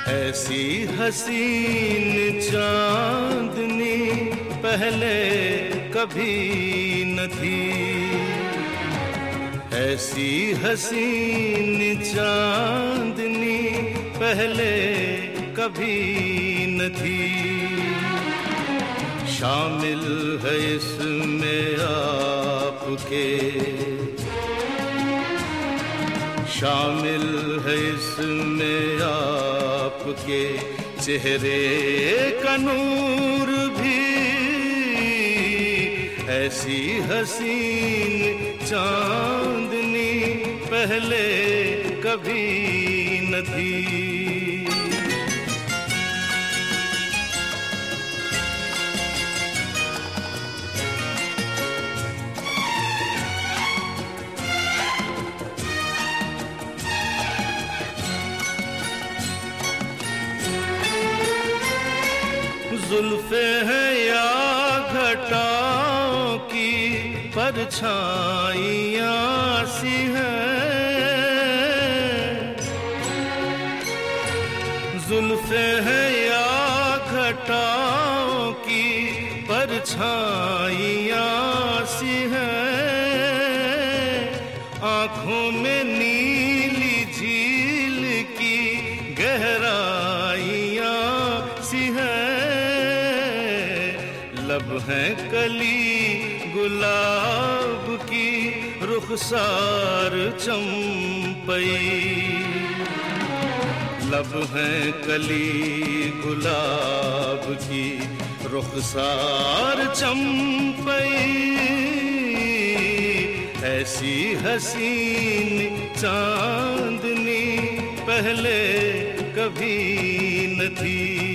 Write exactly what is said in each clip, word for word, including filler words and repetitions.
ऐसी हसीन चांदनी पहले कभी न थी, ऐसी हसीन चांदनी पहले कभी न थी। शामिल है इसमें आपके, शामिल है इसमें आपके चेहरे का नूर भी। ऐसी हसीन चांदनी पहले कभी न थी। जुल्फे हैं या घटाओं की परछाइयाँ सी हैं, जुल्फे हैं या घटाओं की परछाइयाँ सी हैं। आँखों में नीली झील की गहराइयाँ सी हैं। लब हैं कली गुलाब की रुखसार चंपई, लब हैं कली गुलाब की रुखसार चंपई। ऐसी हसीन चांदनी पहले कभी न थी।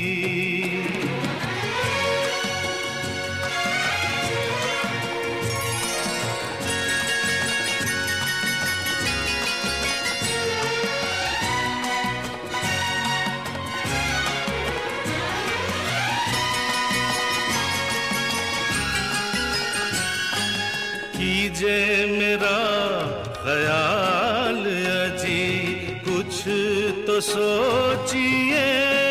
कीजे मेरा ख्याल अजी कुछ तो सोचिए,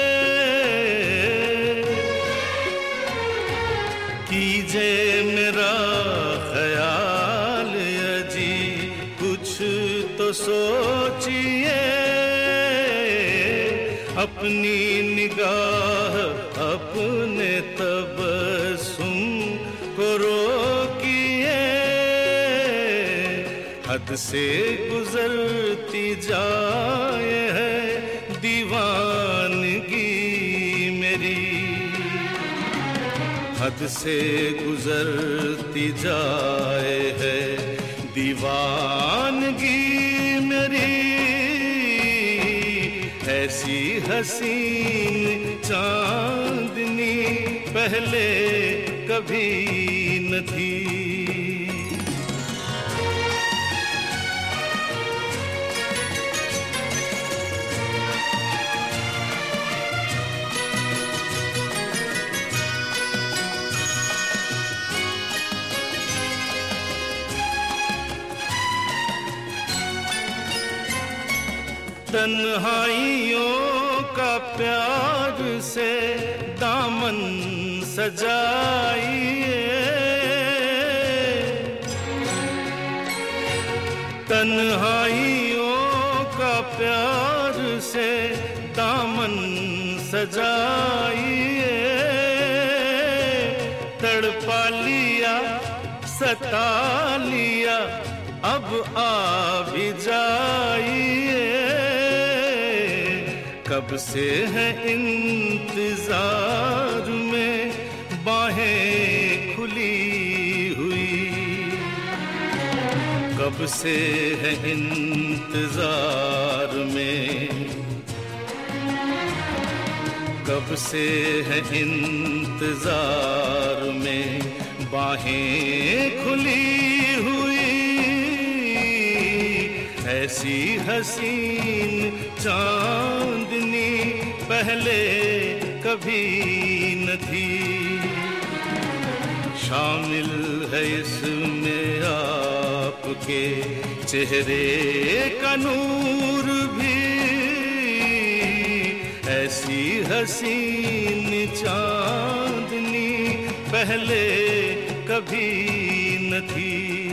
कीजे मेरा ख्याल अजी कुछ तो सोचिए। अपनी निगाह अपने तबस्सुम को रोकिए। हद से गुजरती जाए है दीवानगी मेरी, हद से गुजरती जाए है दीवानगी मेरी। ऐसी हसीन चांदनी पहले कभी न थी। तन्हाइयों का प्यार से दामन सजाइए, तन्हाइयों का प्यार से दामन सजाइए। तड़पा लिया सता लिया अब आ भी जाइए। कब से है इंतजार में बाहें खुली हुई, कब से है इंतजार में, कब से है इंतजार में बाहें खुली हुई। ऐसी हसीन चांदनी पहले कभी न थी। शामिल है इसमें आपके चेहरे का नूर भी। ऐसी हसीन चांदनी पहले कभी न थी।